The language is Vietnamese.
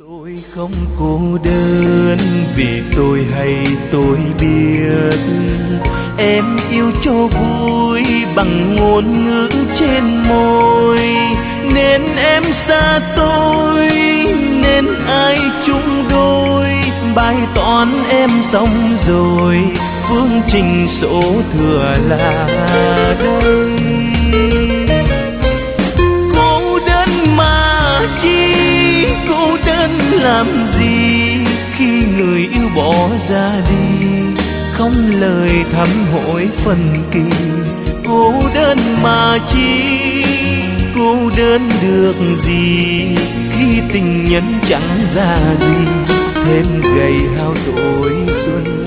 Tôi không cô đơn vì tôi hay tôi biết em yêu cho vui bằng ngôn ngữ trên môi, nên em xa tôi nên ai chung đôi, bài toán em xong rồi phương trình số thừa là đây. Cô đơn mà chi, cô đơn làm gì khi người yêu bỏ ra đi, không lời thăm hỏi phân kỳ. Cô đơn mà chi, cô đơn được gì khi tình nhân chẳng ra gì, thêm gầy hao tuổi xuân.